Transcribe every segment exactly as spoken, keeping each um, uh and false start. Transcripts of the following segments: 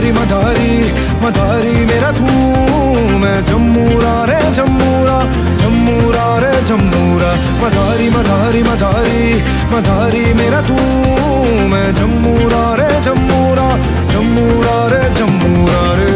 मदारी मदारी मदारी मेरा तू, मैं जम्मूरा रे जम्मूरा जम्मूरा रे जम्मूरा। मदारी मदारी मदारी मदारी मेरा तू, मैं जम्मूरा रे जम्मूरा जम्मूरा रे जम्मूरा रे।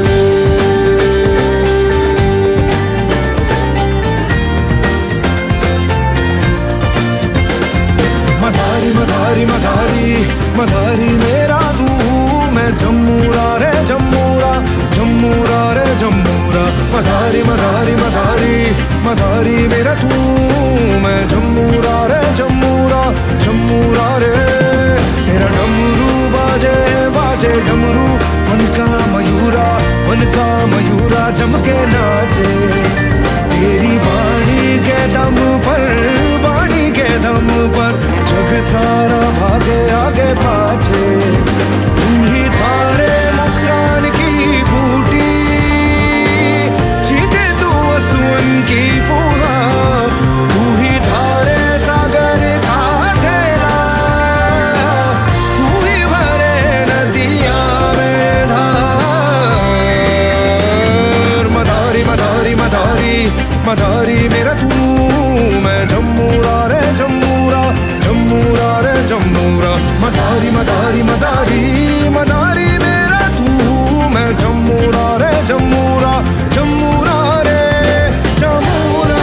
मदारी मदारी मदारी मदारी मेरा तू, मैं जम्मूरा रे जम्मूरा जम्मूरा रे जम्मूरा। मदारी मदारी मदारी मदारी मेरा तू, मैं जम्मूरा रे जम्मूरा जम्मूरा रे। तेरा डमरू बाजे बाजे डमरू, मन का मयूरा मन का मयूरा जम के नाचे। तेरी बाणी के दम पर बाणी के दम पर जग सारा भागे आगे पाछे। तू ही धारे मुस्कान की बूटी, छींटे तू असुअन की फुहार। तू ही धारे सागर का ठेला, तू ही भरे नदिया में धार। मदारी मदारी मदारी मदारी मेरा तू, मैं जम्मूरा रे जम्मूरा जम्मूरा रे जम्मूरा। मदारी मदारी मदारी मदारी मेरा तू, मैं जम्मूरा रे जम्मूरा जम्मूरा रे जम्मूरा।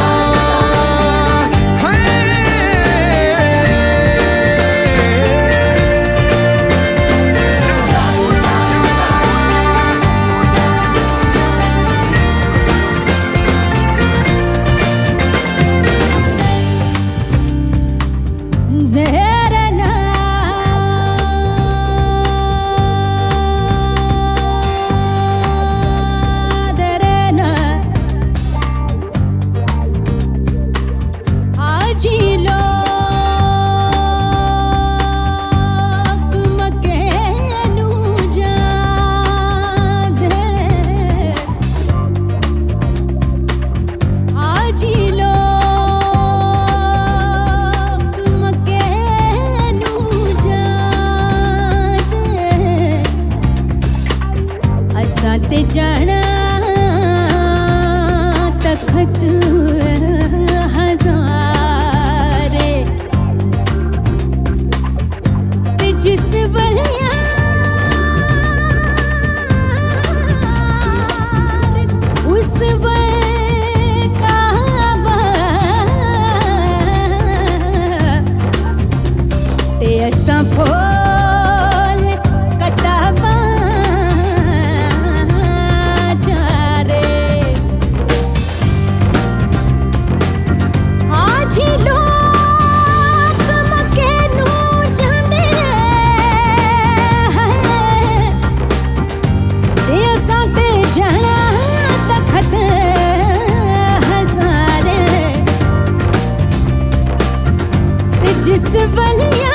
ते जाना तखत हजारे, ते जिस बलिया उस बल काबा, ते असां फोल कताबा जिस बलिया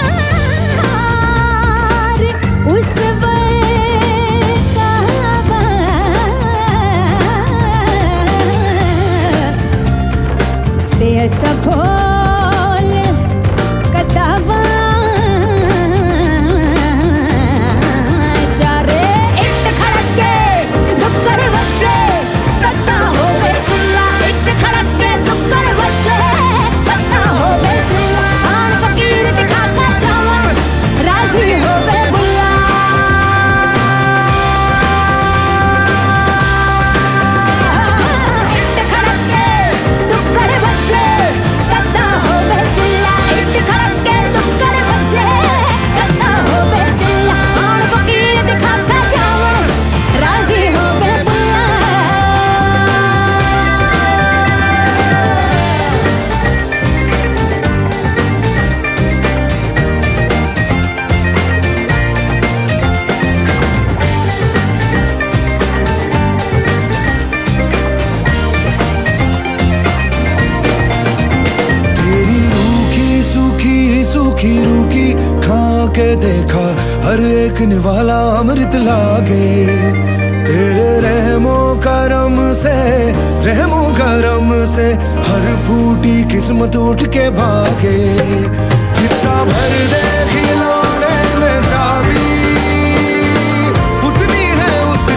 उस बल काबा, ते ऐसा फोल कताबा चारे। इट खड़के दुक्कड़ बच्चे कत्ता हो गए चिल्ला, इट खड़के दुक्कड़ बच्चे कत्ता हो गए चिल्ला। फकीर दिखा कर जावन राजी हो गए बुल्ला। इट खड़के दुक्कड़ बच्चे कत्ता हो गए चिल्ला, इट खड़के दुक्कड़ बच्चे कत्ता हो गए चिल्ला। और फकीर दिखा कर जावन राजी हो गए बुल्ला। सूखी रूखी खा के देखा, हर एक निवाला अमृत लागे। तेरे रहमो करम से रहमो करम से हर फूटी किस्मत उठ के भागे। जितना भर दे खिलौने में चाबी, उतनी है उस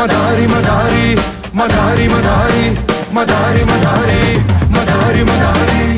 मदारी मदारी मदारी मदारी मदारी मदारी मदारी मदारी